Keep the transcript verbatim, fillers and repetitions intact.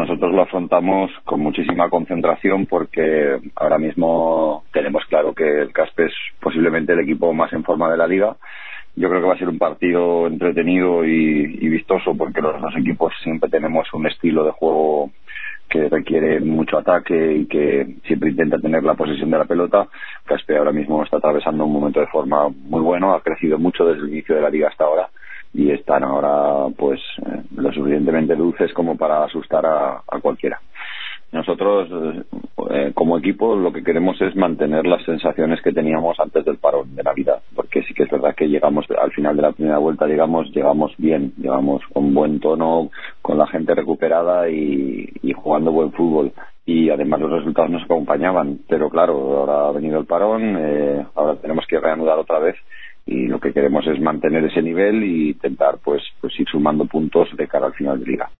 nosotros lo afrontamos con muchísima concentración porque ahora mismo tenemos claro que el Caspe es posiblemente el equipo más en forma de la liga. Yo creo que va a ser un partido entretenido y, y vistoso porque los dos equipos siempre tenemos un estilo de juego que requiere mucho ataque y que siempre intenta tener la posesión de la pelota. Caspe ahora mismo está atravesando un momento de forma muy bueno, ha crecido mucho desde el inicio de la liga hasta ahora y están ahora pues eh, lo suficientemente dulces como para asustar a, a cualquiera. Nosotros eh, como equipo lo que queremos es mantener las sensaciones que teníamos antes del parón de Navidad, porque sí que es verdad que llegamos al final de la primera vuelta, digamos, llegamos bien, llegamos con buen tono, con la gente recuperada y, y jugando buen fútbol. Y además los resultados nos acompañaban, pero claro, ahora ha venido el parón, eh, ahora tenemos que reanudar otra vez y lo que queremos es mantener ese nivel y intentar pues, pues ir sumando puntos de cara al final de liga.